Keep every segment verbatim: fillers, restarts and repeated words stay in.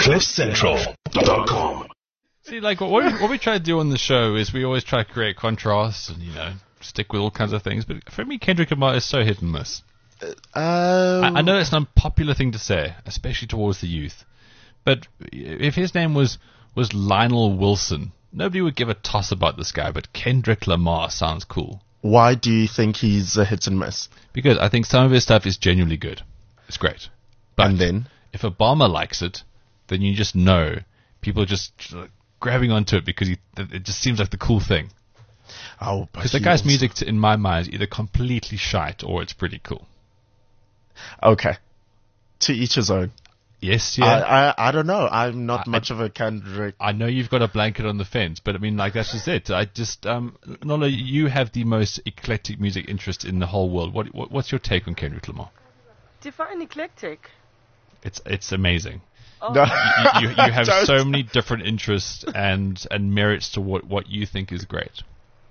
cliff central dot com. See, like, what we, what we try to do on the show is we always try to create contrasts and, you know, stick with all kinds of things. But for me, Kendrick Lamar is so hit and miss. Um, I, I know it's an unpopular thing to say, especially towards the youth. But if his name was, was Lionel Wilson, nobody would give a toss about this guy. But Kendrick Lamar sounds cool. Why do you think he's a hit and miss? Because I think some of his stuff is genuinely good. It's great. But And then? if Obama likes it, then you just know people are just grabbing onto it because he, it just seems like the cool thing. Oh, Because the guy's music, to, in my mind, is either completely shite or it's pretty cool. Okay. To each his own. Yes, yeah. I, I I don't know. I'm not I- much of a Kendrick. I know you've got a blanket on the fence, but I mean, like, that's just it. I just, um, Nola, you have the most eclectic music interest in the whole world. What, what what's your take on Kendrick Lamar? Define eclectic. It's it's amazing. Oh. No. You, you, you have Don't. so many different interests and and merits to what, what you think is great.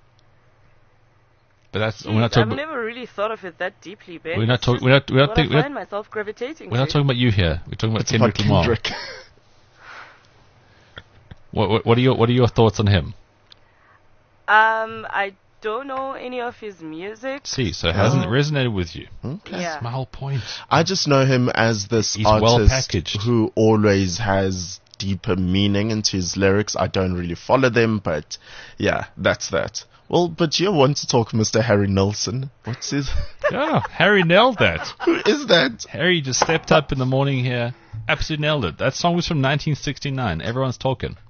But that's we're not Jeez, I've talking. never really thought of it that deeply, Ben. We're not It's talking. just We're not. We're not, what think, I we're find not, myself gravitating we're not to. talking about you here. We're talking about It's about Kendrick Lamar. Kendrick. What, what, what are your What are your thoughts on him? Um, I don't know any of his music. See, so it hasn't resonated with you. Okay. Yeah. That's my whole point. I just know him as this He's well artist packaged. who always has deeper meaning into his lyrics. I don't really follow them, but yeah, that's that. Well, but you want to talk Mister Harry Nilsson. What's his... Yeah, Harry nailed that. Who is that? Harry just stepped up in the morning here. Absolutely nailed it. That song was from nineteen sixty-nine. Everyone's talking.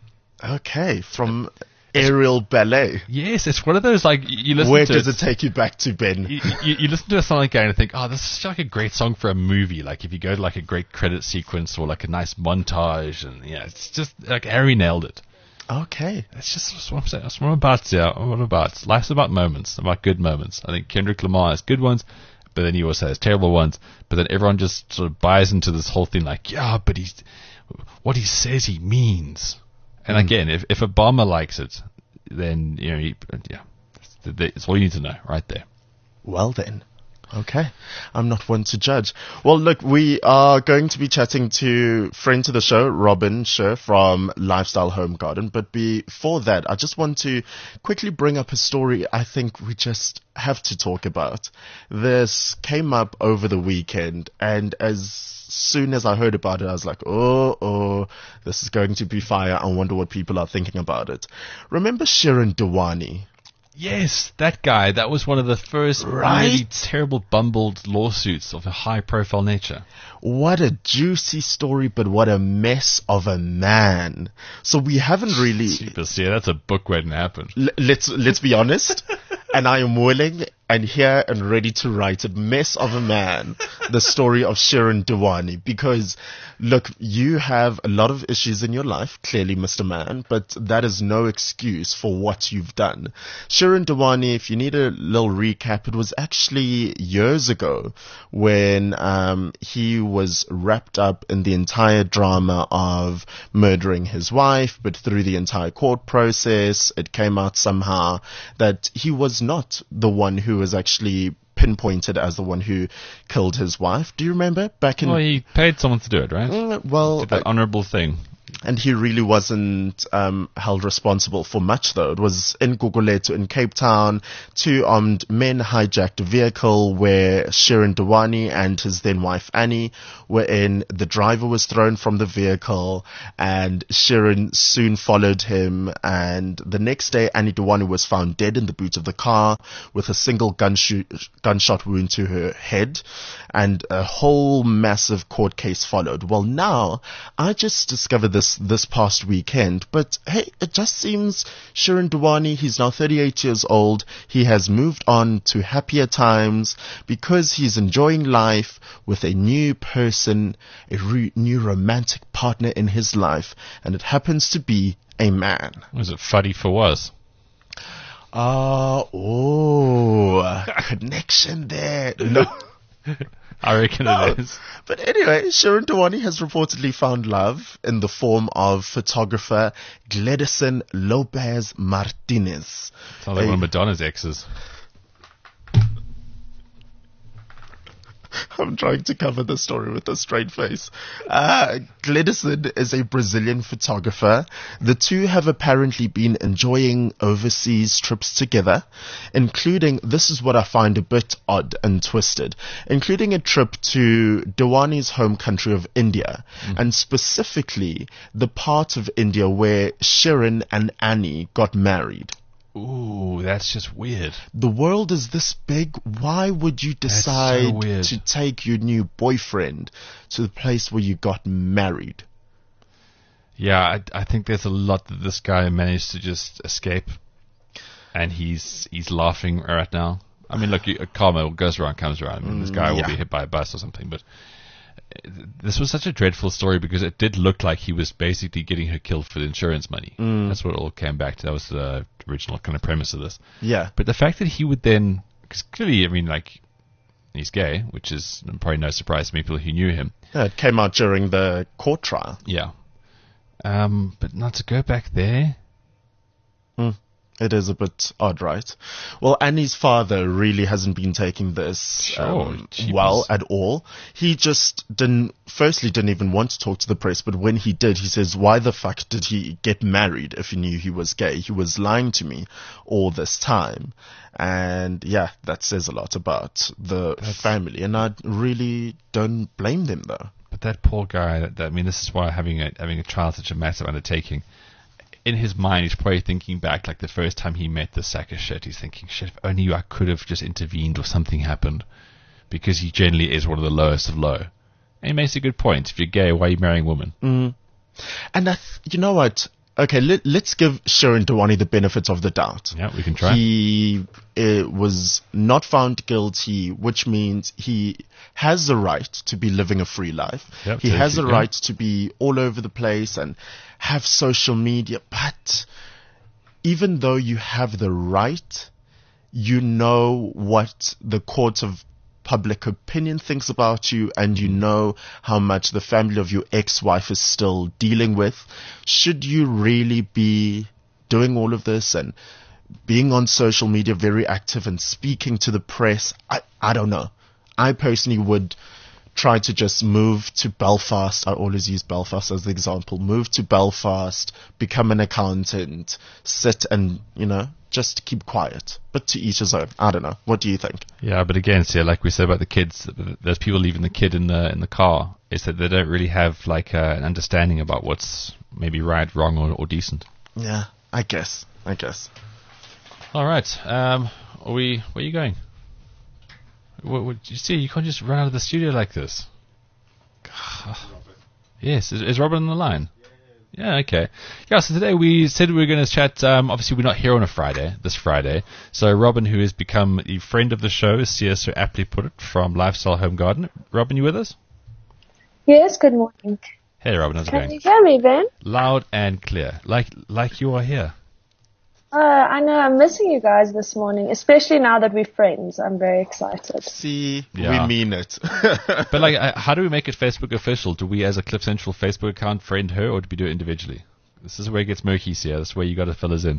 Okay, from Aerial Ballet. Yes, it's one of those, like, you listen Where to does it. it take you back to, Ben? You, you, you listen to a song like that and think, oh, this is like a great song for a movie. Like, if you go to, like, a great credit sequence or, like, a nice montage. And, yeah, it's just, like, Harry nailed it. Okay. That's just that's what I'm saying. That's what I'm about, yeah. What I'm about. Life's about moments, about good moments. I think Kendrick Lamar has good ones, but then he also has terrible ones. But then everyone just sort of buys into this whole thing like, yeah, but he's, what he says he means. And again, if, if Obama likes it, then, you know, he, yeah, it's all you need to know right there. Well then. Okay. I'm not one to judge. Well, look, we are going to be chatting to friend to the show, Robin Sher from Lifestyle Home Garden. But before that, I just want to quickly bring up a story I think we just have to talk about. This came up over the weekend, and as soon as I heard about it, I was like, oh, oh, this is going to be fire. I wonder what people are thinking about it. Remember Shirin Dewani? Yes, that guy. That was one of the first Right? really terrible bumbled lawsuits of a high-profile nature. What a juicy story, but what a mess of a man. So we haven't really... Jeepers, yeah, that's a book waiting to happen. L- let's let's be honest, and I am willing and here and ready to write a mess of a man, the story of Shirin Dewani. Because, look, you have a lot of issues in your life, clearly, Mister Man, but that is no excuse for what you've done. Shirin Dewani, if you need a little recap, it was actually years ago when um, he was wrapped up in the entire drama of murdering his wife, but through the entire court process, it came out somehow that he was not the one who was actually pinpointed as the one who killed his wife. Do you remember back in... Well, he paid someone to do it, right? Mm, well, Did that honorable thing. and he really wasn't um, held responsible for much, though. It was in Gugulethu in Cape Town. Two armed men hijacked a vehicle where Shirin Dewani and his then wife Annie were in. The driver was thrown from the vehicle, and Shirin soon followed him. And the next day, Annie Dewani was found dead in the boot of the car with a single gunshot gunshot wound to her head, and a whole massive court case followed. Well, now I just discovered this this past weekend, but hey, it just seems Shirin Dewani, he's now thirty-eight years old. He has moved on to happier times because he's enjoying life with a new person, a re- new romantic partner in his life, and it happens to be a man. Was it Fuddy for was? Uh, oh, connection there. No. I reckon No. it is. But anyway, Shirin Dewani has reportedly found love in the form of photographer Gledison Lopez Martinez. Sounds like A- one of Madonna's exes. I'm trying to cover the story with a straight face. Uh, Gledison is a Brazilian photographer. The two have apparently been enjoying overseas trips together, including, this is what I find a bit odd and twisted, including a trip to Dewani's home country of India, mm. and specifically the part of India where Shirin and Annie got married. Ooh, that's just weird. The world is this big. Why would you decide so to take your new boyfriend to the place where you got married? Yeah, I, I think there's a lot that this guy managed to just escape, and he's he's laughing right now. I mean, look, you, karma goes around, comes around. I mean, this guy Mm, will yeah. be hit by a bus or something, but this was such a dreadful story because it did look like he was basically getting her killed for the insurance money. Mm. That's what it all came back to. That was the original kind of premise of this. Yeah. But the fact that he would then, because clearly, I mean, like, he's gay, which is probably no surprise to people who knew him. Yeah, it came out during the court trial. Yeah. Um, but not to go back there. Mm. It is a bit odd, right? Well, Annie's father really hasn't been taking this Sure, um, jeepers. well at all. He just didn't, firstly, didn't even want to talk to the press, but when he did, he says, why the fuck did he get married if he knew he was gay? He was lying to me all this time. And yeah, that says a lot about the That's- family, and I really don't blame them, though. But that poor guy, that, that, I mean, this is why having a, having a child is such a massive undertaking. In his mind, he's probably thinking back, like the first time he met this sack of shit. He's thinking, shit, if only I could have just intervened or something happened. Because he generally is one of the lowest of low. And he makes a good point. If you're gay, why are you marrying a woman? Mm. And I th- you know what? Okay, let, let's give Shirin Dewani the benefit of the doubt. Yeah, we can try. He uh, was not found guilty, which means he has the right to be living a free life. Yep, he has the yeah. right to be all over the place and have social media. But even though you have the right, you know what the court of public opinion thinks about you, and you know how much the family of your ex-wife is still dealing with. Should you really be doing all of this and being on social media very active and speaking to the press? I, I don't know. I personally would try to just move to Belfast. I always use Belfast as the example. Move to Belfast, become an accountant, sit and, you know, just keep quiet. But to each his own. I don't know. What do you think? Yeah, but again, see, like we said about the kids, there's people leaving the kid in the in the car. Is that they don't really have like uh, an understanding about what's maybe right, wrong, or, or decent. Yeah, I guess. I guess. All right, um, are we? Where are you going? What, what, you see, you can't just run out of the studio like this. Yes, is, is Robin on the line? Yeah, okay. Yeah, so today we said we were going to chat. Um, obviously, we're not here on a Friday, this Friday. So Robin, who has become a friend of the show, as Sia so aptly put it, from Lifestyle Home Garden. Robin, you with us? Yes, good morning. Hey, Robin, how's it Can going? you hear me, Ben? Loud and clear, like like you are here. Uh, I know, I'm missing you guys this morning, especially now that we're friends. I'm very excited. See, Yeah. we mean it. But like, uh, how do we make it Facebook official? Do we, as a Cliff Central Facebook account, friend her, or do we do it individually? This is where it gets murky, Sia. This is where you got to fill us in.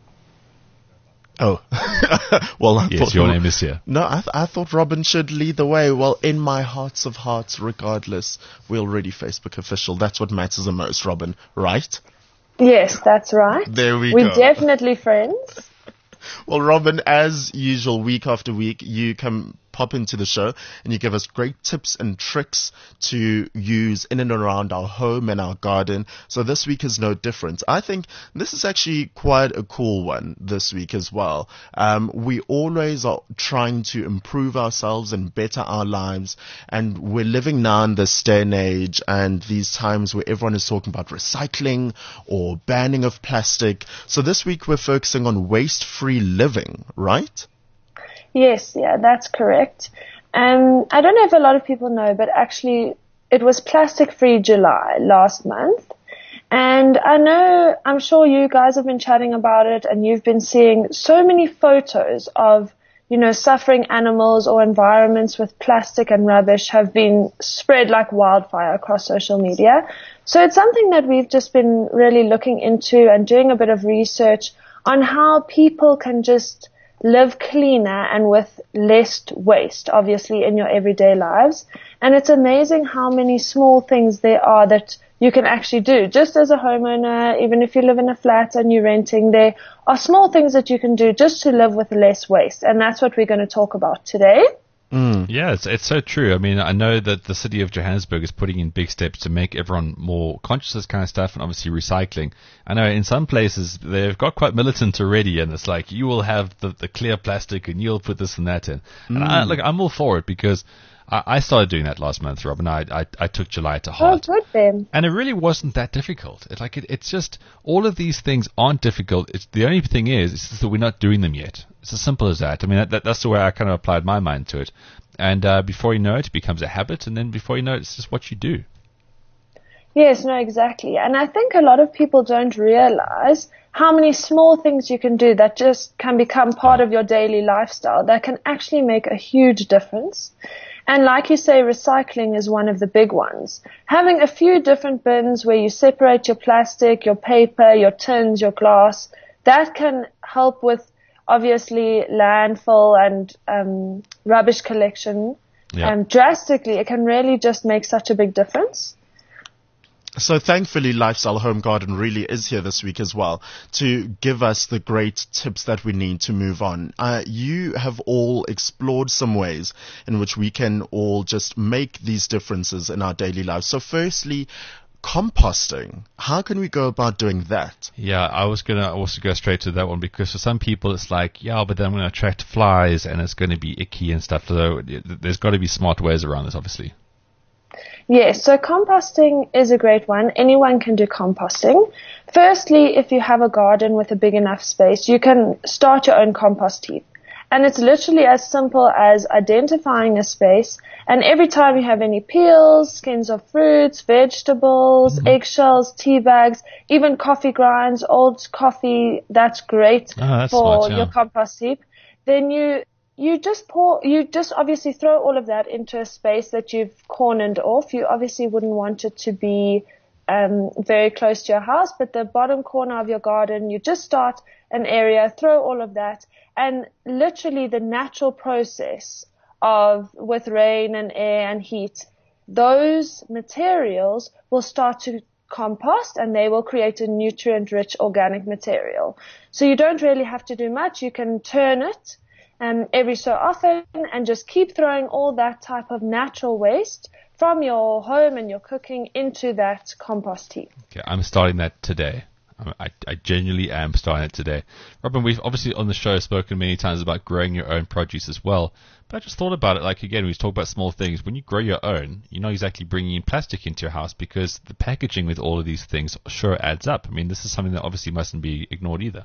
Oh, well, I Yes, thought your name is Sia. No, I, th- I thought Robin should lead the way. Well, in my hearts of hearts, regardless, we're already Facebook official. That's what matters the most, Robin, right? Yes, that's right. There we We're go. definitely friends. Well, Robin, as usual, week after week, you come pop into the show and you give us great tips and tricks to use in and around our home and our garden. So this week is no different. I think this is actually quite a cool one this week as well. Um, we always are trying to improve ourselves and better our lives. And we're living now in this day and age and these times where everyone is talking about recycling or banning of plastic. So this week we're focusing on waste-free living, right? Yes, yeah, that's correct. Um, I don't know if a lot of people know, but actually it was Plastic Free July last month. And I know, I'm sure you guys have been chatting about it and you've been seeing so many photos of, you know, suffering animals or environments with plastic and rubbish have been spread like wildfire across social media. So it's something that we've just been really looking into and doing a bit of research on how people can just live cleaner and with less waste, obviously, in your everyday lives. And it's amazing how many small things there are that you can actually do. Just as a homeowner, even if you live in a flat and you're renting, there are small things that you can do just to live with less waste. And that's what we're going to talk about today. Mm. Yeah, it's, it's so true. I mean, I know that the city of Johannesburg is putting in big steps to make everyone more conscious of this kind of stuff, and obviously recycling. I know in some places they've got quite militant already, and it's like, you will have the, the clear plastic and you'll put this and that in. And Mm. I, look, I'm all for it, because I, I started doing that last month, Robin. I, I, I took July to heart. Oh, good then. And it really wasn't that difficult. It, like it, it's just, all of these things aren't difficult. It's, the only thing is, it's just that we're not doing them yet. It's as simple as that. I mean, that, that, that's the way I kind of applied my mind to it. And uh, before you know it, it becomes a habit. And then before you know it, it's just what you do. Yes, no, exactly. And I think a lot of people don't realize how many small things you can do that just can become part of your daily lifestyle that can actually make a huge difference. And like you say, recycling is one of the big ones. Having a few different bins where you separate your plastic, your paper, your tins, your glass, that can help with obviously landfill and um, rubbish collection. Yeah. Um, drastically, it can really just make such a big difference. So thankfully, Lifestyle Home Garden really is here this week as well to give us the great tips that we need to move on. Uh, you have all explored some ways in which we can all just make these differences in our daily lives. So firstly, composting. How can we go about doing that? Yeah, I was going to also go straight to that one, because for some people it's like, yeah, but then I'm going to attract flies and it's going to be icky and stuff. So there's got to be smart ways around this, obviously. Yes, so composting is a great one. Anyone can do composting. Firstly, if you have a garden with a big enough space, you can start your own compost heap. And it's literally as simple as identifying a space, and every time you have any peels, skins of fruits, vegetables, mm-hmm. eggshells, tea bags, even coffee grinds, old coffee, that's great oh, that's for smart, yeah. your compost heap. Then you You just pour, you just obviously throw all of that into a space that you've cornered off. You obviously wouldn't want it to be um, very close to your house, but the bottom corner of your garden, you just start an area, throw all of that, and literally the natural process of, with rain and air and heat, those materials will start to compost and they will create a nutrient-rich organic material. So you don't really have to do much. You can turn it Um, every so often and just keep throwing all that type of natural waste from your home and your cooking into that compost heap. Okay, I'm starting that today. I, I genuinely am starting it today. Robin, we've obviously on the show spoken many times about growing your own produce as well, but I just thought about it, like again, we talk about small things. When you grow your own, you're not exactly bringing in plastic into your house, because the packaging with all of these things sure adds up. I mean, this is something that obviously mustn't be ignored either.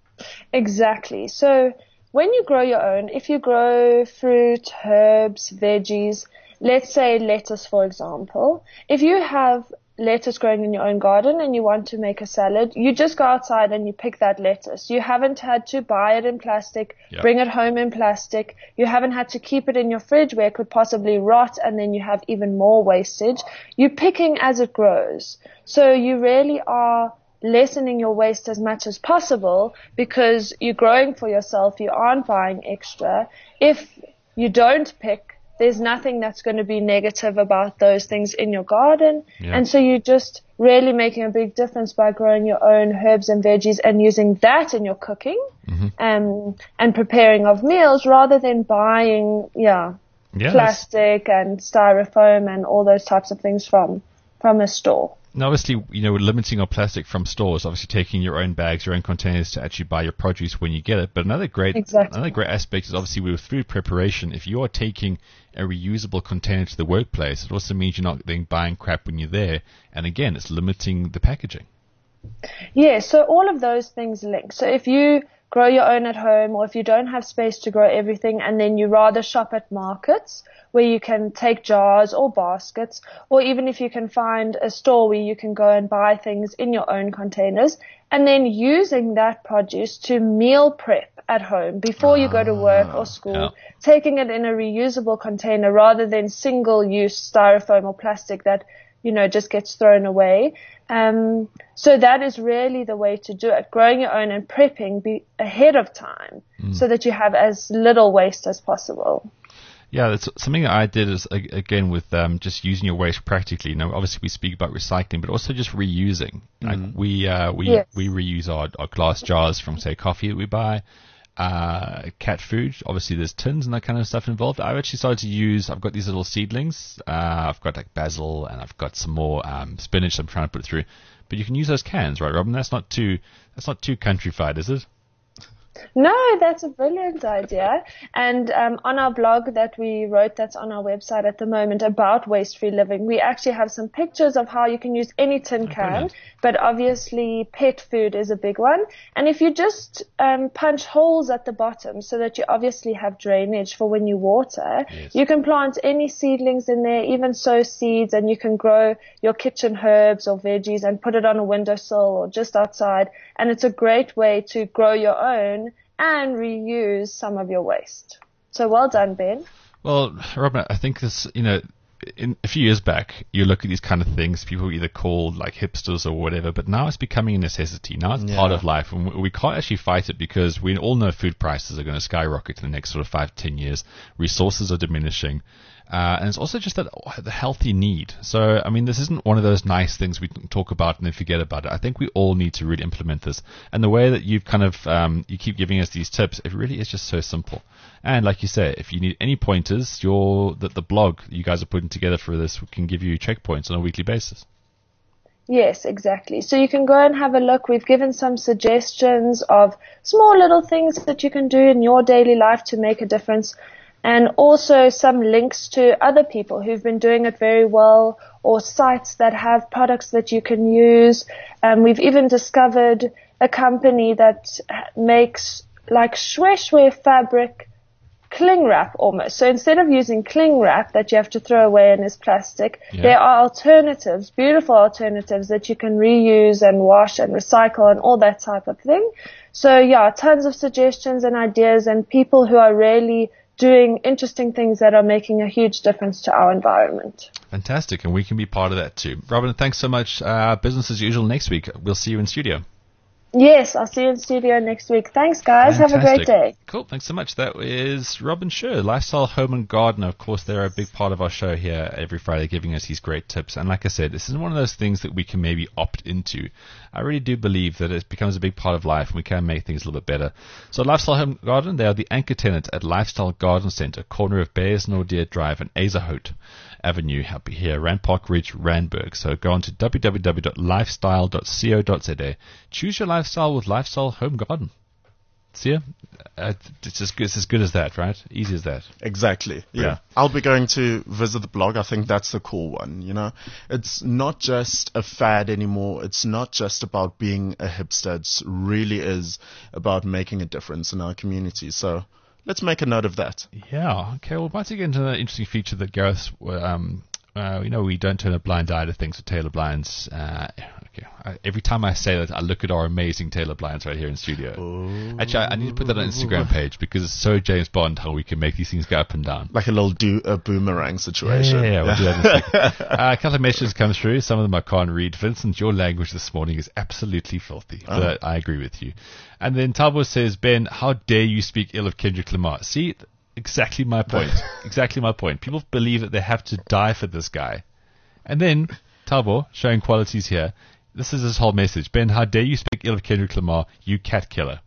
Exactly. So when you grow your own, if you grow fruit, herbs, veggies, let's say lettuce, for example, if you have lettuce growing in your own garden and you want to make a salad, you just go outside and you pick that lettuce. You haven't had to buy it in plastic, yeah. bring it home in plastic. You haven't had to keep it in your fridge where it could possibly rot and then you have even more wastage. You're picking as it grows. So you really are lessening your waste as much as possible because you're growing for yourself, you aren't buying extra. If you don't pick, there's nothing that's going to be negative about those things in your garden. Yeah. And so you're just really making a big difference by growing your own herbs and veggies and using that in your cooking mm-hmm. um, and preparing of meals rather than buying yeah, yeah plastic and styrofoam and all those types of things from from a store. Now, obviously, you know, limiting our plastic from stores, obviously taking your own bags, your own containers to actually buy your produce when you get it. But another great, exactly. another great aspect is obviously with food preparation. If you are taking a reusable container to the workplace, it also means you're not then buying crap when you're there. And again, it's limiting the packaging. Yeah, so all of those things link. So if you grow your own at home, or if you don't have space to grow everything and then you rather shop at markets where you can take jars or baskets, or even if you can find a store where you can go and buy things in your own containers, and then using that produce to meal prep at home before you go to work or school, yeah. taking it in a reusable container rather than single-use styrofoam or plastic that you know, just gets thrown away. Um, so that is really the way to do it. Growing your own and prepping be ahead of time mm. so that you have as little waste as possible. Yeah, that's something that I did is, again, with um, just using your waste practically. You know, obviously we speak about recycling, but also just reusing. Mm. Like we uh, we yes. we reuse our, our glass jars from, say, coffee that we buy, uh, cat food. Obviously there's tins and that kind of stuff involved. I've actually started to use, I've got these little seedlings. Uh, I've got like basil and I've got some more um, spinach I'm trying to put through. But you can use those cans, right, Robin? That's not too, that's not too countrified, is it? No, that's a brilliant idea. And um, on our blog that we wrote, that's on our website at the moment, about waste-free living, we actually have some pictures of how you can use any tin Oh, can, brilliant. but obviously pet food is a big one. And if you just um, punch holes at the bottom so that you obviously have drainage for when you water, Yes. you can plant any seedlings in there, even sow seeds, and you can grow your kitchen herbs or veggies and put it on a windowsill or just outside. And it's a great way to grow your own and reuse some of your waste. So well done, Ben. Well, Robin, I think this, you know, in a few years back, you look at these kind of things, people either called like hipsters or whatever, but now it's becoming a necessity. Now it's Yeah. part of life, and we- we can't actually fight it because we all know food prices are going to skyrocket in the next sort of five, ten years. Resources are diminishing. Uh, and it's also just that oh, the healthy need. So, I mean, this isn't one of those nice things we can talk about and then forget about it. I think we all need to really implement this. And the way that you've kind of, um, you keep giving us these tips, it really is just so simple. And like you say, if you need any pointers, your the, the blog you guys are putting together for this can give you checkpoints on a weekly basis. Yes, exactly. So you can go and have a look. We've given some suggestions of small little things that you can do in your daily life to make a difference, and also some links to other people who've been doing it very well, or sites that have products that you can use. Um, we've even discovered a company that makes like shwe shwe fabric cling wrap almost. So instead of using cling wrap that you have to throw away and is plastic, Yeah. there are alternatives, beautiful alternatives that you can reuse and wash and recycle and all that type of thing. So yeah, tons of suggestions and ideas, and people who are really doing interesting things that are making a huge difference to our environment. Fantastic, and we can be part of that too. Robin, thanks so much. Uh, business as usual next week. We'll see you in studio. Yes, I'll see you in studio next week. Thanks, guys. Have a great Fantastic. day. Cool. Thanks so much. That is Robin Scher, Lifestyle Home and Garden. Of course, they're a big part of our show here every Friday, giving us these great tips. And like I said, this is one of those things that we can maybe opt into. I really do believe that it becomes a big part of life and we can make things a little bit better. So Lifestyle Home and Garden, they are the anchor tenant at Lifestyle Garden Centre, corner of Bayers Nordier Drive and Azahout Avenue up here, Rand Park Ridge, Randburg. So go on to w w w dot lifestyle dot co dot z a. Choose your lifestyle with Lifestyle Home Garden. See ya? Uh, it's, as good, it's as good as that, right? Easy as that. Exactly. Yeah. Yeah. I'll be going to visit the blog. I think that's the cool one. You know, it's not just a fad anymore. It's not just about being a hipster. It really is about making a difference in our community. So let's make a note of that. Yeah. Okay. Well, once again, to the interesting feature that Gareth, um, uh, you know, we don't turn a blind eye to things with Taylor Blinds. Uh, okay. I, every time I say that, I look at our amazing Taylor Blinds right here in studio. Ooh. Actually, I, I need to put that on the Instagram page because it's so James Bond how we can make these things go up and down. Like a little do a boomerang situation. Yeah, yeah, yeah, we'll do that next week. Uh, a couple of messages come through. Some of them I can't read. Vincent, your language this morning is absolutely filthy. Oh. But I agree with you. And then Tabo says, Ben, how dare you speak ill of Kendrick Lamar? See, exactly my point. exactly my point. People believe that they have to die for this guy. And then Tabo, showing qualities here, this is his whole message. Ben, how dare you speak ill of Kendrick Lamar, you cat killer.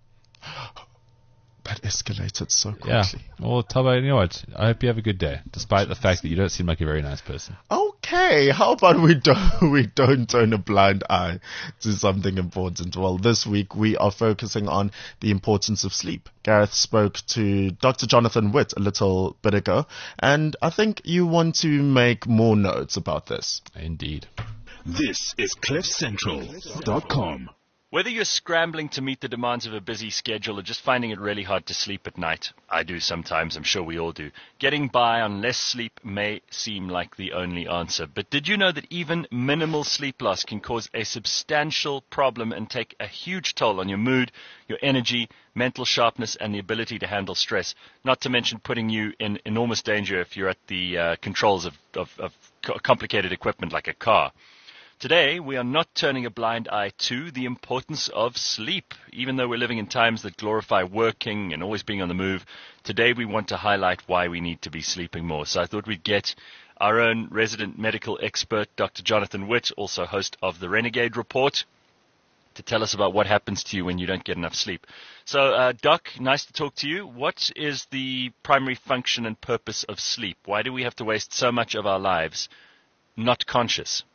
That escalated so quickly. Yeah. Well, Tabo, you know what? I hope you have a good day, despite the fact that you don't seem like a very nice person. Okay, how about we don't we don't turn a blind eye to something important? Well, this week we are focusing on the importance of sleep. Gareth spoke to Doctor Jonathan Witt a little bit ago, and I think you want to make more notes about this. Indeed. This is cliff central dot com. Whether you're scrambling to meet the demands of a busy schedule or just finding it really hard to sleep at night, I do sometimes, I'm sure we all do, getting by on less sleep may seem like the only answer. But did you know that even minimal sleep loss can cause a substantial problem and take a huge toll on your mood, your energy, mental sharpness, and the ability to handle stress, not to mention putting you in enormous danger if you're at the uh, controls of, of, of co- complicated equipment like a car. Today, we are not turning a blind eye to the importance of sleep. Even though we're living in times that glorify working and always being on the move, today we want to highlight why we need to be sleeping more. So I thought we'd get our own resident medical expert, Doctor Jonathan Witt, also host of the Renegade Report, to tell us about what happens to you when you don't get enough sleep. So, uh, Doc, nice to talk to you. What is the primary function and purpose of sleep? Why do we have to waste so much of our lives not conscious?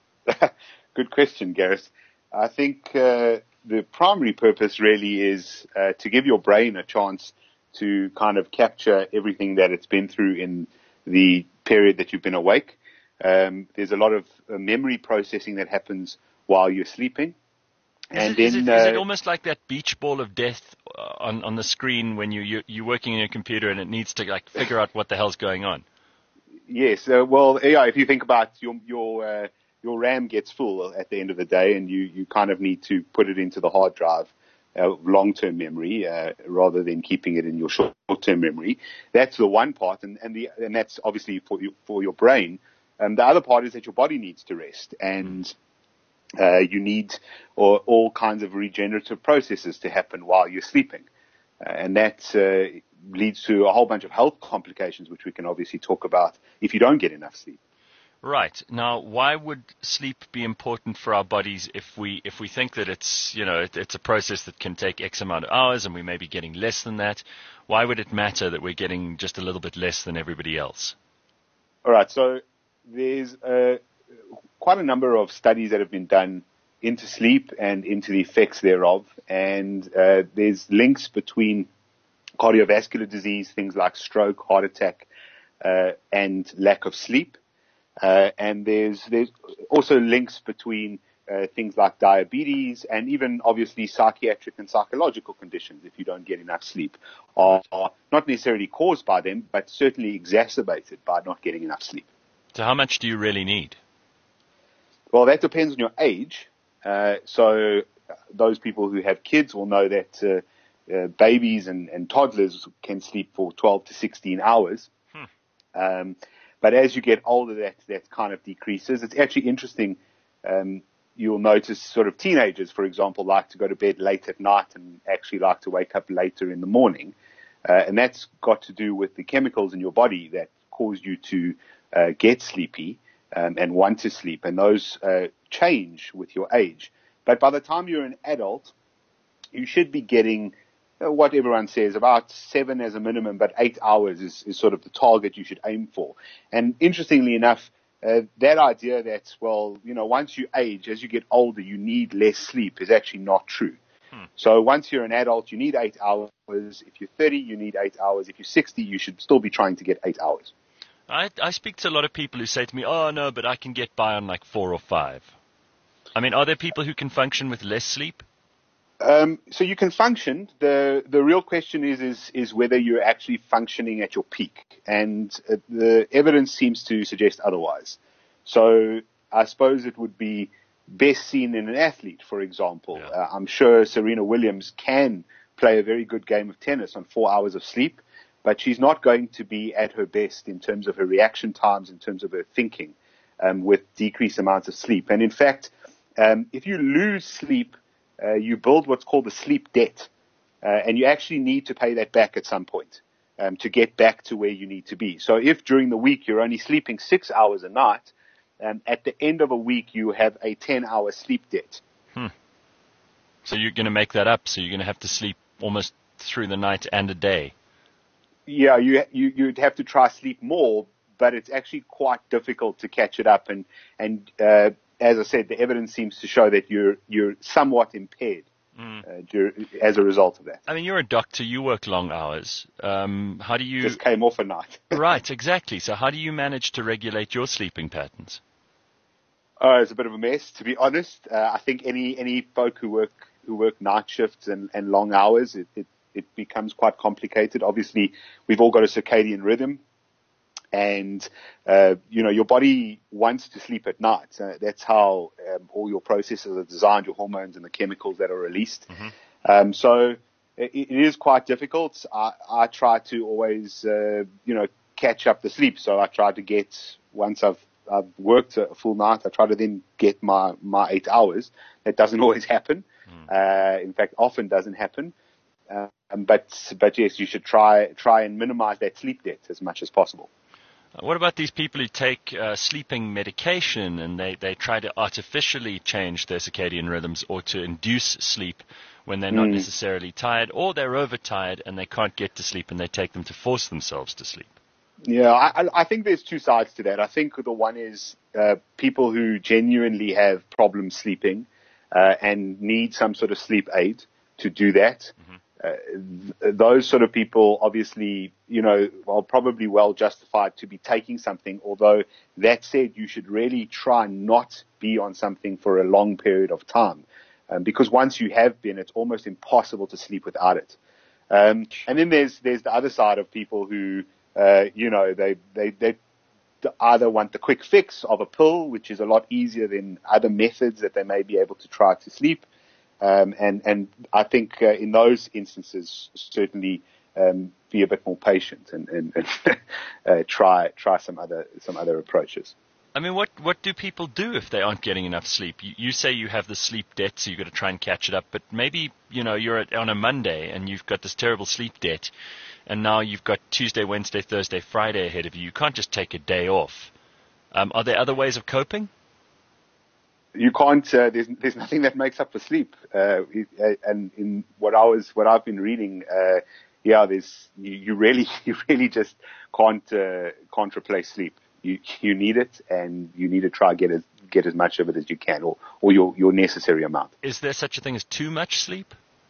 Good question, Gareth. I think uh, the primary purpose really is uh, to give your brain a chance to kind of capture everything that it's been through in the period that you've been awake. Um, there's a lot of uh, memory processing that happens while you're sleeping. Is, and it, then, is, it, uh, is it almost like that beach ball of death on, on the screen when you, you, you're working on your computer and it needs to like figure out what the hell's going on? Yes. Uh, well, yeah, if you think about your your uh, your RAM gets full at the end of the day, and you, you kind of need to put it into the hard drive, uh, long-term memory, uh, rather than keeping it in your short-term memory. That's the one part, and and the and that's obviously for you, for your brain. And the other part is that your body needs to rest, and uh, you need or, all kinds of regenerative processes to happen while you're sleeping, uh, and that uh, leads to a whole bunch of health complications, which we can obviously talk about if you don't get enough sleep. Right. Now, why would sleep be important for our bodies if we if we think that it's, you know, it, it's a process that can take X amount of hours and we may be getting less than that? Why would it matter that we're getting just a little bit less than everybody else? All right. So there's uh, quite a number of studies that have been done into sleep and into the effects thereof. And uh, there's links between cardiovascular disease, things like stroke, heart attack, uh, and lack of sleep. Uh, and there's there's also links between uh, things like diabetes and even obviously psychiatric and psychological conditions, if you don't get enough sleep, are, are not necessarily caused by them, but certainly exacerbated by not getting enough sleep. So how much do you really need? Well, that depends on your age. Uh, so those people who have kids will know that uh, uh, babies and, and toddlers can sleep for twelve to sixteen hours. Hmm. Um, But as you get older, that, that kind of decreases. It's actually interesting. Um, you'll notice sort of teenagers, for example, like to go to bed late at night and actually like to wake up later in the morning. Uh, and that's got to do with the chemicals in your body that cause you to uh, get sleepy um, and want to sleep. And those uh, change with your age. But by the time you're an adult, you should be getting what everyone says, about seven as a minimum, but eight hours is, is sort of the target you should aim for. And interestingly enough, uh, that idea that, well, you know, once you age, as you get older, you need less sleep is actually not true. Hmm. So once you're an adult, you need eight hours. If you're thirty, you need eight hours. If you're sixty, you should still be trying to get eight hours. I, I speak to a lot of people who say to me, oh, no, but I can get by on like four or five. I mean, are there people who can function with less sleep? Um, so you can function. The the real question is is is whether you're actually functioning at your peak, and uh, the evidence seems to suggest otherwise. So I suppose it would be best seen in an athlete, for example. Yeah. Uh, I'm sure Serena Williams can play a very good game of tennis on four hours of sleep, but she's not going to be at her best in terms of her reaction times, in terms of her thinking, um, with decreased amounts of sleep. And in fact, um, if you lose sleep, Uh, you build what's called a sleep debt, uh, and you actually need to pay that back at some point um, to get back to where you need to be. So if during the week you're only sleeping six hours a night, um, at the end of a week you have a ten-hour sleep debt. Hmm. So you're going to make that up, so you're going to have to sleep almost through the night and a day. Yeah, you, you, you'd have to try sleep more, but it's actually quite difficult to catch it up, and, and uh, as I said, the evidence seems to show that you're you're somewhat impaired mm. uh, as a result of that. I mean, you're a doctor. You work long hours. Um, how do you... Just came off a night. Right, exactly. So how do you manage to regulate your sleeping patterns? Oh, it's a bit of a mess, to be honest. Uh, I think any any folk who work who work night shifts and, and long hours, it, it, it becomes quite complicated. Obviously, we've all got a circadian rhythm. And, uh, you know, your body wants to sleep at night. Uh, that's how um, all your processes are designed, your hormones and the chemicals that are released. Mm-hmm. Um, so it, it is quite difficult. I, I try to always, uh, you know, catch up the sleep. So I try to get, once I've I've worked a full night. I try to then get my, my eight hours. That doesn't always happen. Mm. Uh, in fact, often doesn't happen. Uh, but, but yes, you should try, try and minimize that sleep debt as much as possible. What about these people who take uh, sleeping medication and they, they try to artificially change their circadian rhythms or to induce sleep when they're not mm. necessarily tired, or they're overtired and they can't get to sleep and they take them to force themselves to sleep? Yeah, I, I think there's two sides to that. I think the one is uh, people who genuinely have problems sleeping uh, and need some sort of sleep aid to do that. Mm-hmm. Uh, th- those sort of people, obviously, you know, are probably well justified to be taking something. Although that said, you should really try not be on something for a long period of time, um, because once you have been, it's almost impossible to sleep without it. Um, and then there's there's the other side of people who, uh, you know, they they they either want the quick fix of a pill, which is a lot easier than other methods that they may be able to try to sleep. Um, and, and I think uh, in those instances, certainly um, be a bit more patient and, and, and uh, try try some other some other approaches. I mean, what what do people do if they aren't getting enough sleep? You, you say you have the sleep debt, so you've got to try and catch it up. But maybe you know you're at, on a Monday and you've got this terrible sleep debt, and now you've got Tuesday, Wednesday, Thursday, Friday ahead of you. You can't just take a day off. Um, are there other ways of coping? You can't. Uh, there's there's nothing that makes up for sleep. Uh, and in what I was, what I've been reading, uh, yeah, there's you, you really, you really just can't uh, can't replace sleep. You you need it, and you need to try get as get as much of it as you can, or or your your necessary amount. Is there such a thing as too much sleep?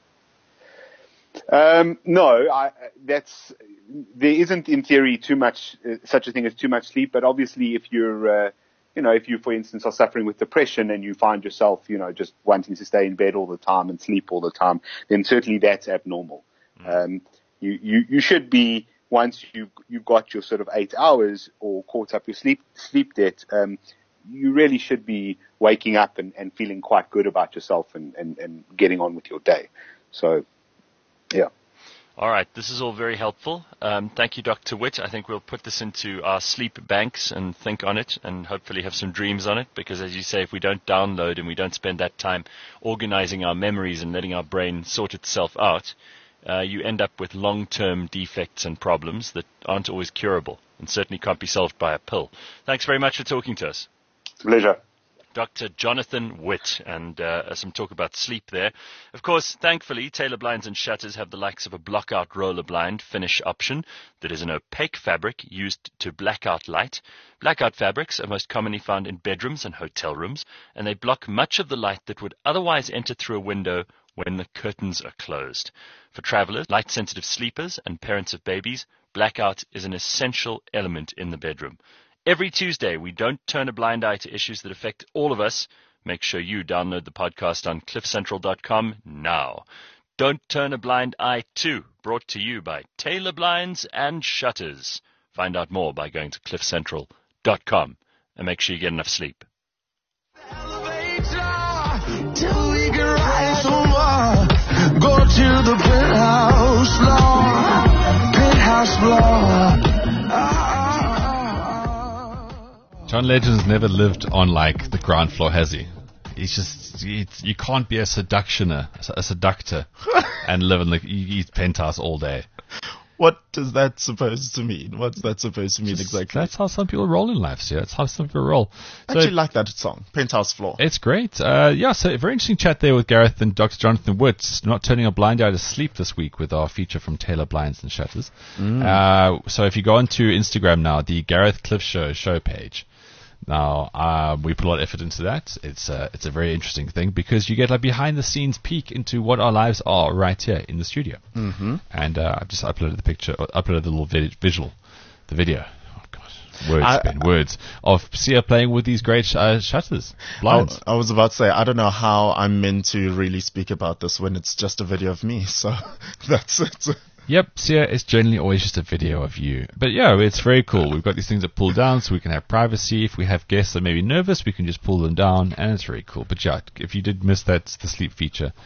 Um, no, I, that's there isn't in theory too much uh, such a thing as too much sleep. But obviously, if you're uh, You know, if you, for instance, are suffering with depression and you find yourself, you know, just wanting to stay in bed all the time and sleep all the time, then certainly that's abnormal. Mm. Um, you, you, you should be, once you've, you've got your sort of eight hours or caught up your sleep, sleep debt, um, you really should be waking up and, and feeling quite good about yourself and, and, and getting on with your day. So, yeah. All right, this is all very helpful. Um, thank you, Doctor Witt. I think we'll put this into our sleep banks and think on it and hopefully have some dreams on it, because as you say, if we don't download and we don't spend that time organizing our memories and letting our brain sort itself out, uh, you end up with long-term defects and problems that aren't always curable and certainly can't be solved by a pill. Thanks very much for talking to us. Pleasure. Doctor Jonathan Witt, and uh, some talk about sleep there. Of course, thankfully, Taylor Blinds and Shutters have the likes of a block-out roller blind finish option that is an opaque fabric used to black out light. Blackout fabrics are most commonly found in bedrooms and hotel rooms, and they block much of the light that would otherwise enter through a window when the curtains are closed. For travelers, light-sensitive sleepers, and parents of babies, blackout is an essential element in the bedroom. Every Tuesday, we don't turn a blind eye to issues that affect all of us. Make sure you download the podcast on cliff central dot com now. Don't Turn a Blind Eye two, brought to you by Taylor Blinds and Shutters. Find out more by going to cliff central dot com and make sure you get enough sleep. Till we can rise over, go to the penthouse floor, penthouse floor. Ah. John Legend's never lived on, like, the ground floor, has he? He's just, he, you can't be a seductioner, a seductor, and live in the, you eat penthouse all day. What is that supposed to mean? What's that supposed to mean just, exactly? That's how some people roll in life, yeah. That's how some people roll. I so, actually like that song, Penthouse Floor. It's great. Uh, yeah, so a very interesting chat there with Gareth and Doctor Jonathan Witt, not turning a blind eye to sleep this week with our feature from Taylor Blinds and Shutters. Mm. Uh, so if you go onto Instagram now, the Gareth Cliff Show show page, now, uh, we put a lot of effort into that. It's uh, it's a very interesting thing because you get a behind-the-scenes peek into what our lives are right here in the studio. Mm-hmm. And uh, I've just uploaded the picture, uploaded the little vid- visual, the video. Oh, God. Words, I, Ben, words. Of Sia playing with these great sh- uh, shutters, blinds. I, I was about to say, I don't know how I'm meant to really speak about this when it's just a video of me. So that's it. Yep, so yeah, it's generally always just a video of you. But yeah, it's very cool. We've got these things that pull down so we can have privacy. If we have guests that may be nervous, we can just pull them down, and it's very cool. But yeah, if you did miss that, the sleep feature,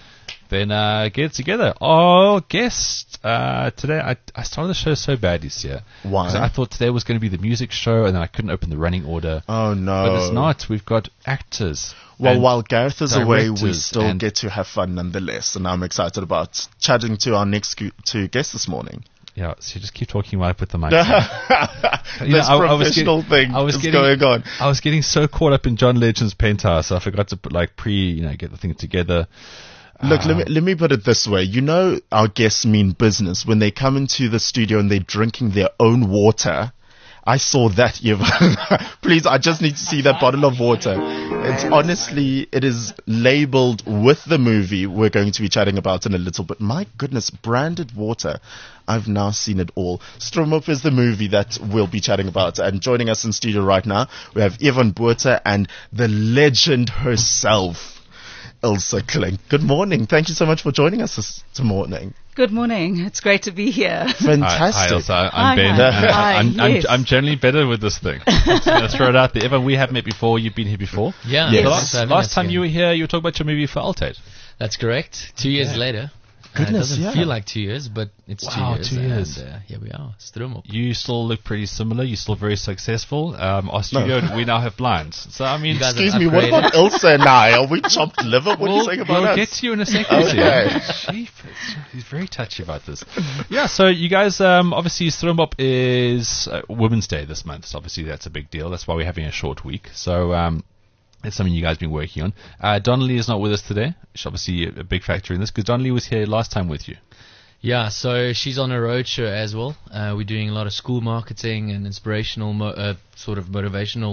then uh, get it together. Our guest uh, today, I, I started the show so bad this year. Why? 'Cause I thought today was going to be the music show, and then I couldn't open the running order. Oh, no. But it's not. We've got actors. Well, and while Gareth is away, we directors still and- get to have fun nonetheless. And I'm excited about chatting to our next gu- two guests this morning. Yeah, so you just keep talking while I put the mic on. You know, this I- I was professional getting- thing I was is getting- going on. I was getting so caught up in John Legend's penthouse, so I forgot to put, like, pre, you know, get the thing together. Look, let me let me put it this way. You know, our guests mean business when they come into the studio and they're drinking their own water. I saw that, Eva. Please, I just need to see that bottle of water. It's honestly, it is labeled with the movie we're going to be chatting about in a little bit. My goodness, branded water. I've now seen it all. Stroomop is the movie that we'll be chatting about. And joining us in studio right now, we have Yvonne Botha and the legend herself, Ilse Klink. Good morning. Thank you so much for joining us this morning. Good morning. It's great to be here. Fantastic. Hi, hi, Elsa. I'm Hi, Ben. hi. and Hi, I'm, I'm, yes. I'm generally better with this thing. Just gonna throw it out there. Evan, we have met before. You've been here before. Yeah, Yes. The thanks last, for having last us time again. you were here, you were talking about your movie for Altate. That's correct. Two years later. Goodness, uh, it doesn't yeah. feel like two years, but it's Wow, two years. two and, years. uh, here we are. Stroomop. You still look pretty similar. You're still very successful. Um, our studio, we now have blinds. So, I mean, You guys Excuse have me, what upgraded. about Ilse and I? Are we chopped liver? What are you we'll, saying about we'll us? get to you in a second. Okay. Jeepers. He's very touchy about this. Yeah, so you guys, um, obviously, Stroomop is uh, Women's Day this month. So obviously, that's a big deal. That's why we're having a short week. So, um, it's something you guys have been working on. Uh, Donnelly is not with us today. She's obviously a, a big factor in this because Donnelly was here last time with you. Yeah, so she's on a roadshow as well. Uh, we're doing a lot of school marketing and inspirational, mo- uh, sort of motivational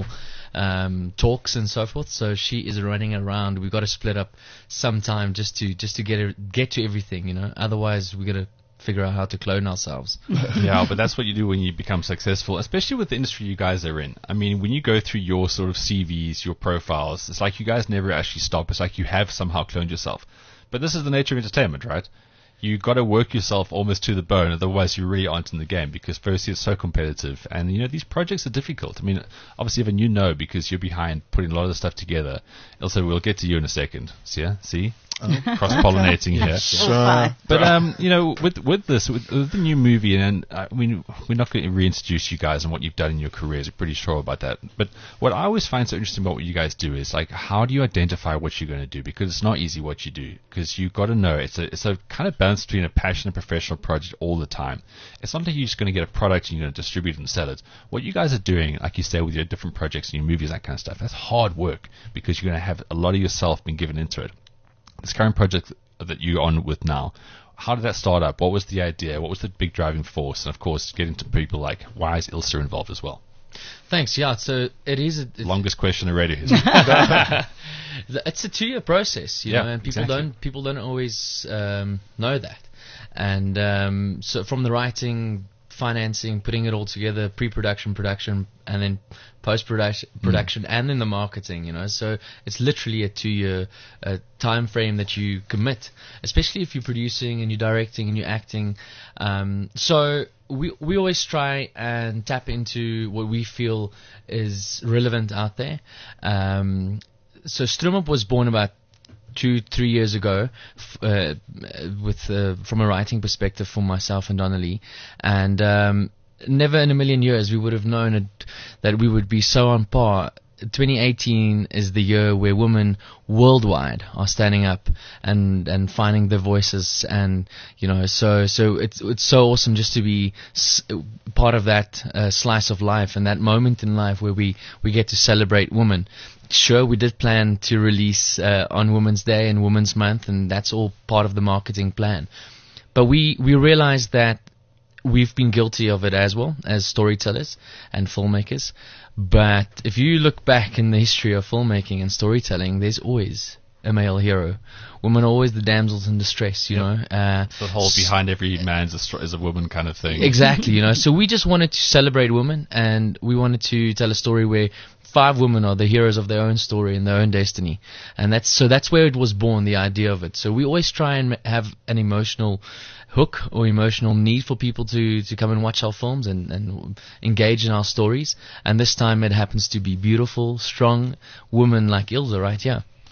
um, talks and so forth. So she is running around. We've got to split up sometime just to just to get her, get to everything, you know. Otherwise, we're gonna figure out how to clone ourselves. Yeah, but that's what you do when you become successful, especially with the industry you guys are in. I mean, when you go through your sort of C Vs, your profiles, it's like you guys never actually stop. It's like you have somehow cloned yourself. But this is the nature of entertainment, right? You got to work yourself almost to the bone, otherwise you really aren't in the game, because firstly it's so competitive, and you know these projects are difficult. I mean, obviously even you know because you're behind putting a lot of the stuff together. Also, we'll get to you in a second. See, yeah? See, cross-pollinating here. Sure. But um, you know, with with this, with, with the new movie, and uh, I mean, we're not going to reintroduce you guys and what you've done in your careers. I'm pretty sure about that. But what I always find so interesting about what you guys do is like, how do you identify what you're going to do? Because it's not easy what you do. Because you got to know it's a it's a kind of balance between a passion and professional project all the time. It's not like you're just going to get a product and you're going to distribute it and sell it. What you guys are doing, like you say, with your different projects and your movies, that kind of stuff, that's hard work because you're going to have a lot of yourself being given into it. This current project that you're on with now, how did that start up? What was the idea? What was the big driving force? And of course, getting to people like, why is Ilse involved as well? Thanks. Yeah. So it is. A, it, Longest question already. it's a two-year process, you Yeah, know, and people exactly. don't people don't always um, know that. And um, so from the writing, financing, putting it all together, pre-production, production, and then post-production, production, and then the marketing, you know. So it's literally a two-year uh, time frame that you commit, especially if you're producing and you're directing and you're acting. Um, so we we always try and tap into what we feel is relevant out there. Um, so Stroomop was born about two, three years ago, f- uh, with uh, from a writing perspective for myself and Donnelly, and um, never in a million years we would have known it, that we would be so on par. twenty eighteen is the year where women worldwide are standing up and, and finding their voices, and you know, so so it's it's so awesome just to be s- part of that uh, slice of life and that moment in life where we, we get to celebrate women. Sure, we did plan to release uh, on Women's Day and Women's Month, and that's all part of the marketing plan. But we, we realized that we've been guilty of it as well as storytellers and filmmakers. But if you look back in the history of filmmaking and storytelling, there's always a male hero. Women are always the damsels in distress, you Yep. know. Uh, The whole behind every man's a, str- is a woman kind of thing. Exactly, you know. So we just wanted to celebrate women, and we wanted to tell a story where five women are the heroes of their own story and their own destiny, and that's so that's where it was born, the idea of it. So we always try and ma- have an emotional hook or emotional need for people to, to come and watch our films and, and engage in our stories. And this time it happens to be beautiful, strong women like Ilse, right? Yeah.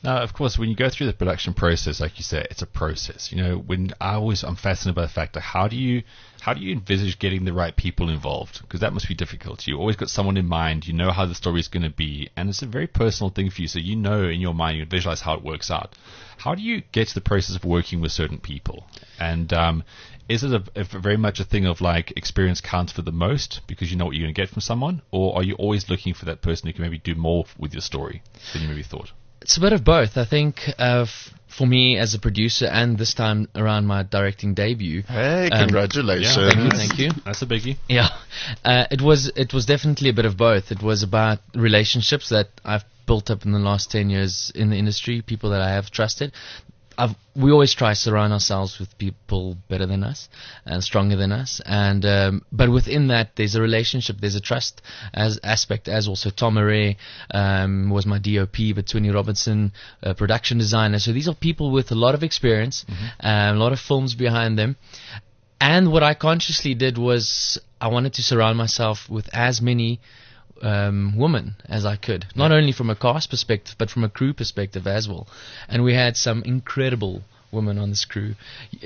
Now, of course, when you go through the production process, like you say, it's a process. You know, when I always, I'm fascinated by the fact that how do you, how do you envisage getting the right people involved? Because that must be difficult. You always got someone in mind. You know how the story is going to be, and it's a very personal thing for you. So you know in your mind, you visualize how it works out. How do you get to the process of working with certain people? And um, is it a, a very much a thing of like experience counts for the most because you know what you're going to get from someone, or are you always looking for that person who can maybe do more with your story than you maybe thought? It's a bit of both. I think uh, f- for me as a producer, and this time around my directing debut. Hey, um, congratulations! Yeah, thank you, thank you. That's a biggie. Yeah, uh, it was it was definitely a bit of both. It was about relationships that I've built up in the last ten years in the industry, people that I have trusted. I've, we always try to surround ourselves with people better than us and stronger than us, and um, but within that there's a relationship, there's a trust as aspect, as also Tom Murray um, was my D O P, but Tony Robinson, uh, production designer. So these are people with a lot of experience, mm-hmm. um, a lot of films behind them. And what I consciously did was I wanted to surround myself with as many Um, woman as I could, not only from a cast perspective but from a crew perspective as well. And we had some incredible women on this crew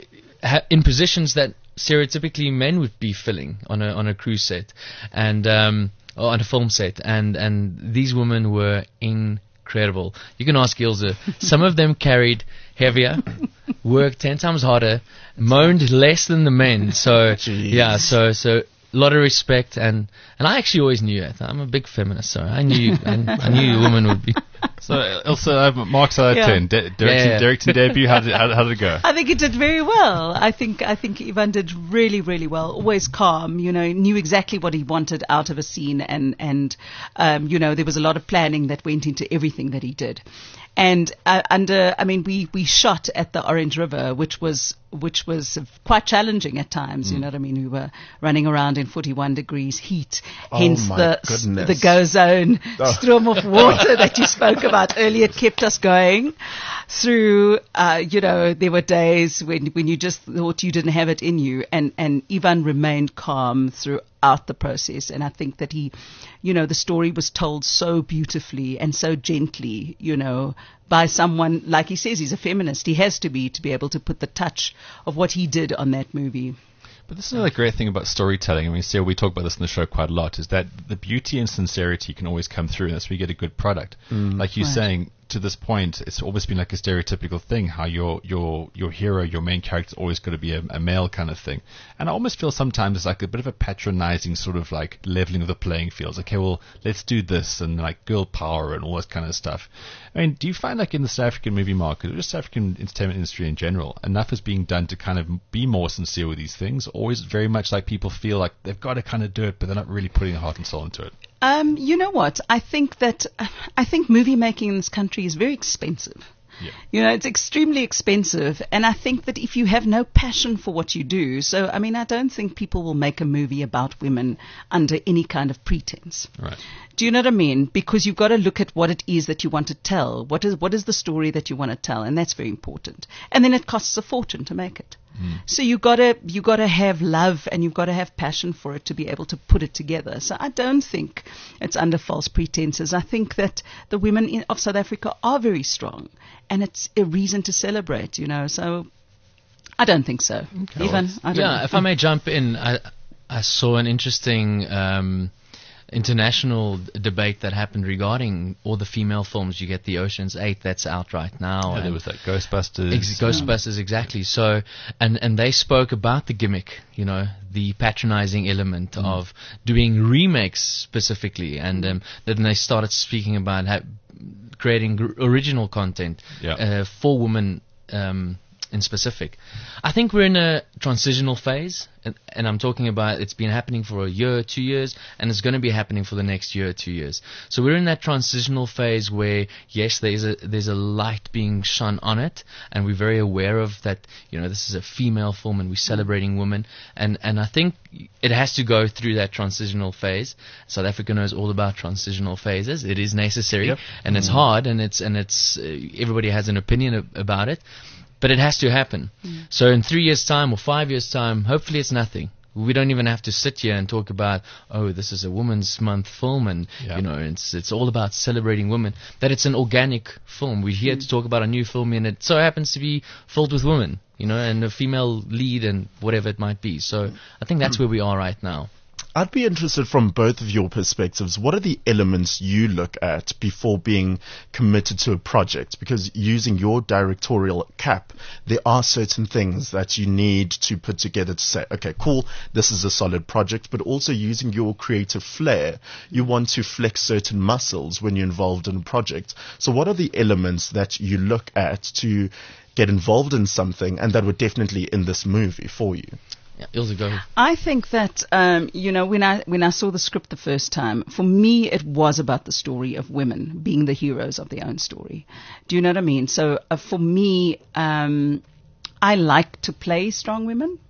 in positions that stereotypically men would be filling on a on a crew set and um, or on a film set, and and these women were incredible. You can ask Ilse. Some of them carried heavier, worked ten times harder, moaned less than the men. So Jeez. yeah, so so. A lot of respect, and, and I actually always knew it. I'm a big feminist, so I knew I, I knew a woman would be. So, also, uh, Mark's out of Yeah. ten. De- directing, Yeah, yeah. directing debut, how did, how, how did it go? I think it did very well. I think I think Ivan did really, really well. Always calm, you know, knew exactly what he wanted out of a scene, and and um, you know, there was a lot of planning that went into everything that he did. And uh, under, I mean, we, we shot at the Orange River, which was which was quite challenging at times. Mm. You know what I mean? We were running around in forty-one degrees heat, Oh hence my the goodness. the go zone Oh. storm of water that you spoke about earlier. It kept us going through. Uh, you know, there were days when when you just thought you didn't have it in you, and and Ivan remained calm throughout the process. And I think that he, you know, the story was told so beautifully and so gently, you know, by someone, like he says, he's a feminist. He has to be, to be able to put the touch of what he did on that movie. But this is another great thing about storytelling. I mean, see, we talk about this in the show quite a lot, is that the beauty and sincerity can always come through, and that's where you get a good product. Mm. Like you're Right. saying, to this point, it's always been like a stereotypical thing, how your your your hero, your main character, is always got to be a, a male kind of thing. And I almost feel sometimes it's like a bit of a patronizing sort of like leveling of the playing fields. Okay, well, let's do this, and like girl power and all this kind of stuff. I mean, do you find like in the South African movie market, or just South African entertainment industry in general, enough is being done to kind of be more sincere with these things? Or is it very much like people feel like they've got to kind of do it, but they're not really putting their heart and soul into it? Um, you know what? I think that I think movie making in this country is very expensive. Yeah. You know, it's extremely expensive, and I think that if you have no passion for what you do, so I mean, I don't think people will make a movie about women under any kind of pretense. Right. Do you know what I mean? Because you've got to look at what it is that you want to tell. What is what is the story that you want to tell, and that's very important. And then it costs a fortune to make it. Mm. So you gotta you gotta have love, and you've got to have passion for it to be able to put it together. So I don't think it's under false pretenses. I think that the women in, of South Africa are very strong, and it's a reason to celebrate. You know, so I don't think so. Okay. Even I don't Yeah, know. if I may jump in, I I saw an interesting um, international d- debate that happened regarding all the female films. You get the Ocean's Eight that's out right now. Yeah, and there was that Ghostbusters. Ex- Ghostbusters, exactly. So, and and they spoke about the gimmick, you know, the patronizing element Mm. of doing remakes specifically, and um, then they started speaking about ha- creating gr- original content Yeah. uh, for women. Um, in specific, I think we're in a transitional phase, and, and I'm talking about it's been happening for a year, two years, and it's going to be happening for the next year, two years. So we're in that transitional phase where, yes, there's a there's a light being shone on it, and we're very aware of that. You know, this is a female film, and we're celebrating women, and and I think it has to go through that transitional phase. South Africa knows all about transitional phases. It is necessary, Yep. and it's hard, and it's and it's uh, everybody has an opinion ab- about it. But it has to happen. Mm. So in three years' time or five years' time, hopefully it's nothing. We don't even have to sit here and talk about, oh, this is a Women's Month film, and Yeah. you know, it's it's all about celebrating women. That it's an organic film. We're here to talk about a new film, and it so happens to be filled with women, you know, and a female lead and whatever it might be. So I think that's where we are right now. I'd be interested from both of your perspectives. What are the elements you look at before being committed to a project? Because using your directorial cap, there are certain things that you need to put together to say, okay, cool, this is a solid project, but also using your creative flair, you want to flex certain muscles when you're involved in a project. So what are the elements that you look at to get involved in something, and that were definitely in this movie for you? Yeah, Ilse, go ahead. I think that um, you know when I when I saw the script the first time, for me it was about the story of women being the heroes of their own story. Do you know what I mean? So uh, for me, um, I like to play strong women.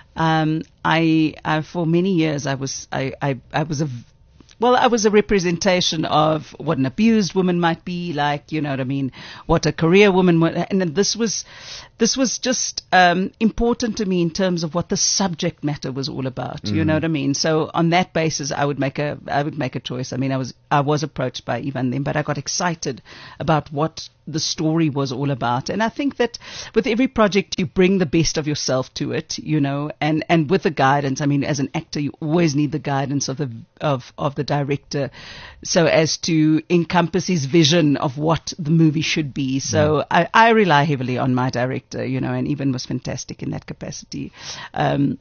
Um, I, I for many years I was I I, I was a Well, I was a representation of what an abused woman might be like, you know what I mean, what a career woman would, and then this was, this was just um, important to me in terms of what the subject matter was all about, you know what I mean. So on that basis, I would make a, I would make a choice. I mean, I was, I was approached by Ivan then, but I got excited about what the story was all about. And I think that with every project, you bring the best of yourself to it, you know, and, and with the guidance, I mean, as an actor, you always need the guidance of the, of, of the director so as to encompass his vision of what the movie should be. So I, I rely heavily on my director, you know, and Ivan was fantastic in that capacity. Um,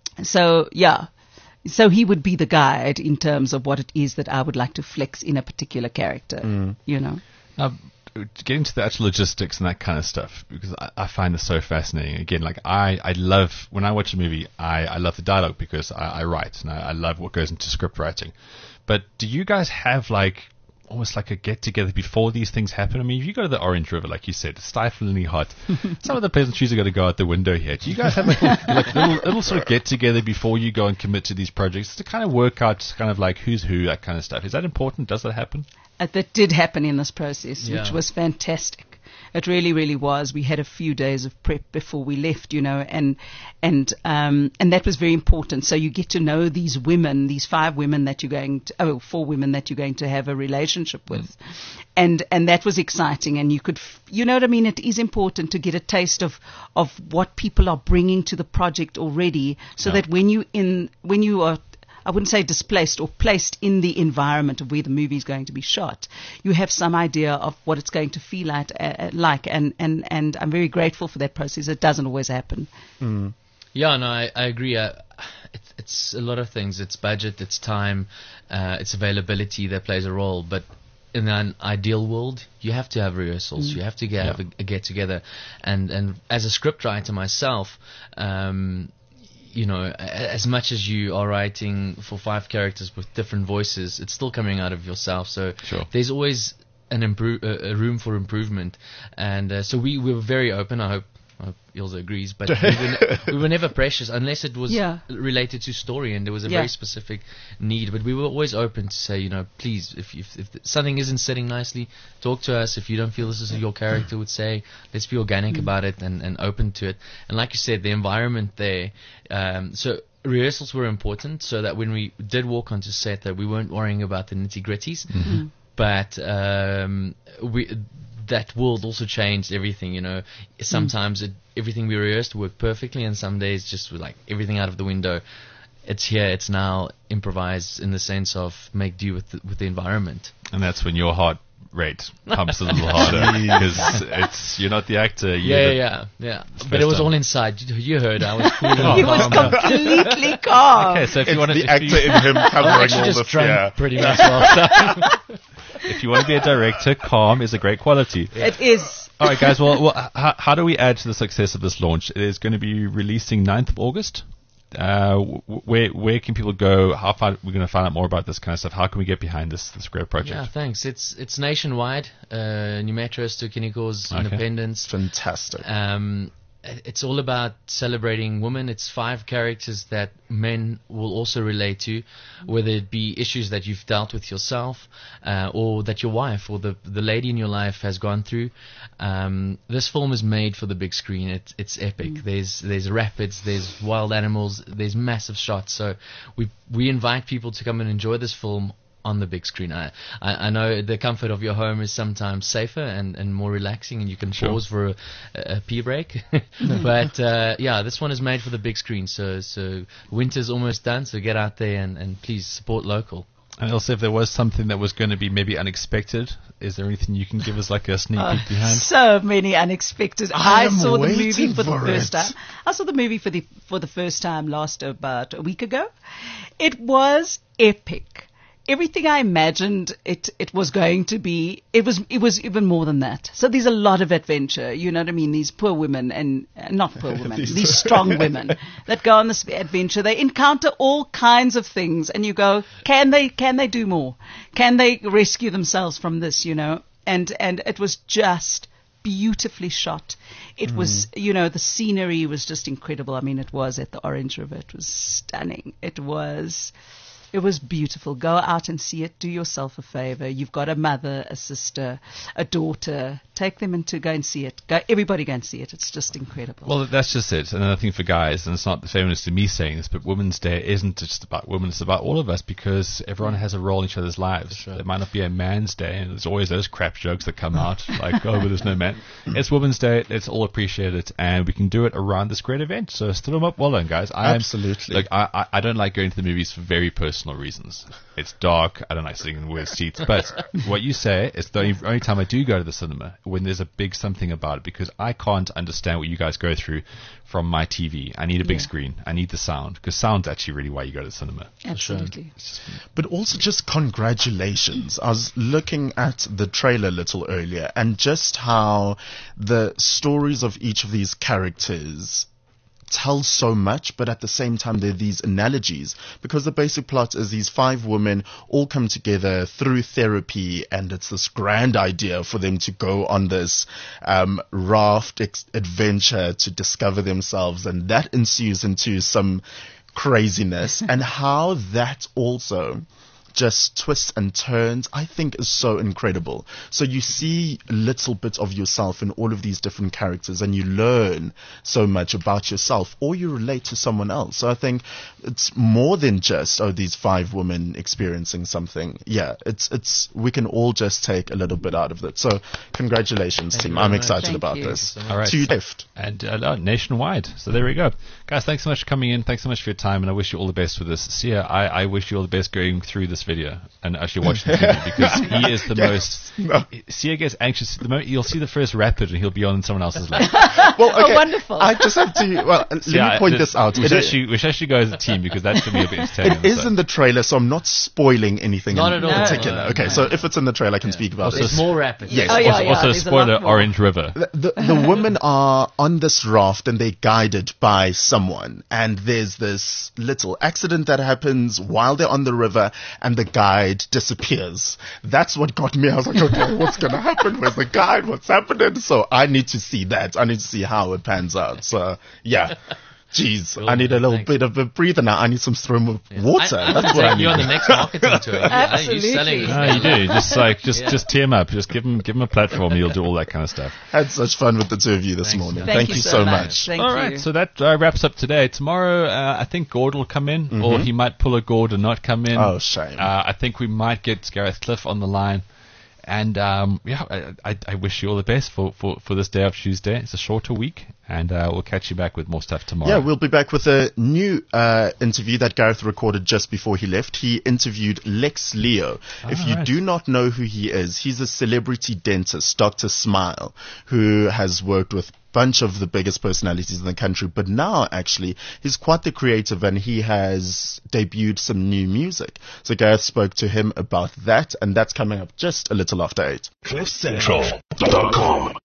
so yeah. So he would be the guide in terms of what it is that I would like to flex in a particular character, Mm. you know. Now, getting to the actual logistics and that kind of stuff, because I, I find this so fascinating. Again, like I, I love, when I watch a movie, I, I love the dialogue because I, I write and I, I love what goes into script writing. But do you guys have like, almost like a get-together before these things happen? I mean, if you go to the Orange River, like you said, it's stiflingly hot. Some of the pleasantries are going to go out the window here. Do you guys have like, like little, little sort of get-together before you go and commit to these projects to kind of work out kind of like who's who, that kind of stuff? Is that important? Does that happen? Uh, that did happen in this process, Yeah. which was fantastic. It really, really was. We had a few days of prep before we left, you know, and and um, and that was very important. So you get to know these women, these five women that you're going to, oh, four women that you're going to have a relationship with, mm. and and that was exciting. And you could, f- you know what I mean. It is important to get a taste of of what people are bringing to the project already, so Yeah. that when you in when you are, I wouldn't say displaced or placed in the environment of where the movie is going to be shot, you have some idea of what it's going to feel like, uh, like and, and, and I'm very grateful for that process. It doesn't always happen. Mm. Yeah, no, I, I agree. Uh, it's, it's a lot of things. It's budget, it's time, uh, it's availability that plays a role. But in an ideal world, you have to have rehearsals. Mm. You have to get, have a, a get together. And and as a scriptwriter myself, um, you know, a- as much as you are writing for five characters with different voices, it's still coming out of yourself. So Sure. there's always an impro- a, a room for improvement. And uh, so we, we were very open. I hope, I hope Ilse agrees. But we, were ne- we were never precious unless it was Yeah. related to story and there was a Yeah. very specific need. But we were always open to say, you know, please, if if, if something isn't sitting nicely, talk to us. If you don't feel this is your character would say, let's be organic about it and, and open to it. And like you said, the environment there. Um, so rehearsals were important so that when we did walk onto set, that we weren't worrying about the nitty gritties. Mm. But um, we that world also changed everything. You know, sometimes it, everything we rehearsed worked perfectly, and some days just with like everything out of the window. It's here. It's now. Improvise in the sense of make do with the, with the environment. And that's when your heart rate pumps a little harder because it's you're not the actor. You're Yeah, the, yeah, yeah. It's But it was first all time. inside. You, you heard. I was cool and He was calm. completely calm. Okay, so if you It's want to, the actor in him I was covering actually all just the drunk fear. pretty much well. if you want to be a director, calm is a great quality. It is. All right, guys. Well, well how, how do we add to the success of this launch? It is going to be releasing ninth of August. Uh, wh- where where can people go? How far we're going to find out more about this kind of stuff? How can we get behind this this great project? Yeah, thanks. It's it's nationwide. Uh, New Metros to Kinnikos, Okay. Independence. Fantastic. Um, it's all about celebrating women. It's five characters that men will also relate to, whether it be issues that you've dealt with yourself, uh, or that your wife or the the lady in your life has gone through. Um, this film is made for the big screen. It's it's epic. Mm. There's there's rapids, there's wild animals, there's massive shots. So we we invite people to come and enjoy this film on the big screen. I, I I know the comfort of your home is sometimes safer and, and more relaxing, and you can Sure. pause for a, a pee break. But uh, yeah, this one is made for the big screen. So so winter's almost done. So get out there and, and please support local. And also, if there was something that was going to be maybe unexpected, is there anything you can give us like a sneak Oh, peek behind? so many unexpected. I I, am saw the movie waiting for the for first it. time. I saw the movie for the for the first time last about a week ago. It was epic. Everything I imagined it it was going to be, it was it was even more than that. So there's a lot of adventure. You know what I mean? These poor women and uh, not poor women, These- these strong women that go on this adventure. They encounter all kinds of things, and you go, can they can they do more? Can they rescue themselves from this? You know, and and it was just beautifully shot. It mm. was, you know, the scenery was just incredible. I mean, it was at the Orange River. It was stunning. It was. It was beautiful. Go out and see it. Do yourself a favor. You've got a mother, a sister, a daughter. Take them and to go and see it. Go, everybody go and see it. It's just incredible. Well, that's just it. Another thing for guys, and it's not the feminist to me saying this, but Women's Day isn't just about women. It's about all of us, because everyone has a role in each other's lives. Sure. There might not be a man's day, and there's always those crap jokes that come out, like, oh, but there's no man. It's Women's Day. Let's all appreciate it, and we can do it around this great event. So still them up well done, guys. I'm, Absolutely. Like, I, I, I don't like going to the movies for very personal reasons. It's dark. I don't like sitting in weird seats. But what you say is the only, only time I do go to the cinema when there's a big something about it, because I can't understand what you guys go through from my T V. I need a big Yeah. screen. I need the sound, because sound's actually really why you go to the cinema. Absolutely. But also just congratulations. I was looking at the trailer a little earlier, and just how the stories of each of these characters tell so much, but at the same time there are these analogies, because the basic plot is these five women all come together through therapy, and it's this grand idea for them to go on this um, raft ex- adventure to discover themselves, and that ensues into some craziness. And how that also just twists and turns, I think, is so incredible. So you see little bits of yourself in all of these different characters, and you learn so much about yourself, or you relate to someone else. So I think it's more than just, oh, these five women experiencing something. Yeah, it's it's we can all just take a little bit out of it. So congratulations, Thank team. you very I'm much. excited Thank about you. this. All right. To you left. And uh, no, nationwide. So there we go. Guys, thanks so much for coming in. Thanks so much for your time, and I wish you all the best with this. Sia, I, I wish you all the best going through this video and actually watching the video, because he is the most... No. Sia gets anxious. The moment you'll see the first rapid, and he'll be on someone else's lap. Well, okay. Oh, wonderful. I just have to, well, let Yeah, me point the- this out. We It should, is- actually, we should actually go as a team, because that's for me a bit entertaining. It is in the trailer, so I'm not spoiling anything Not in at all. particular. No, okay, no. so if it's in the trailer, I can speak about There's it. more rapid. Yes. Oh, yeah, also, yeah, also there's a spoiler, lot more. Orange River. The, the, the women are on this raft, and they're guided by someone, and there's this little accident that happens while they're on the river, and the guide disappears. That's what got me. I was like, okay, what's going to happen? Where's the guide? What's happening? So I need to see that. I need to see how it pans out. So yeah. Jeez, Cool, I need a little thanks. bit of a breather now. I need some stream of water. I, I That's would what I take you need. on the next marketing tour. Yeah, Absolutely. You're selling No, you do. Just like, just, Yeah. just team up. Just give him, give him a platform. You'll do all that kind of stuff. Had such fun with the two of you this Thanks. morning. Thank, Thank, you, you so much. Thank All you. right, so that uh, wraps up today. Tomorrow, uh, I think Gord will come in, or he might pull a Gord and not come in. Oh, shame. Uh, I think we might get Gareth Cliff on the line. And um, yeah, I, I, I wish you all the best for, for, for this day of Tuesday. It's a shorter week, and uh, we'll catch you back with more stuff tomorrow. Yeah, we'll be back with a new uh, interview that Gareth recorded just before he left. He interviewed Lex Leo. If you right. do not know who he is, he's a celebrity dentist, Doctor Smile, who has worked with bunch of the biggest personalities in the country, but now actually he's quite the creative, and he has debuted some new music. So Gareth spoke to him about that, and that's coming up just a little after eight. cliff central dot com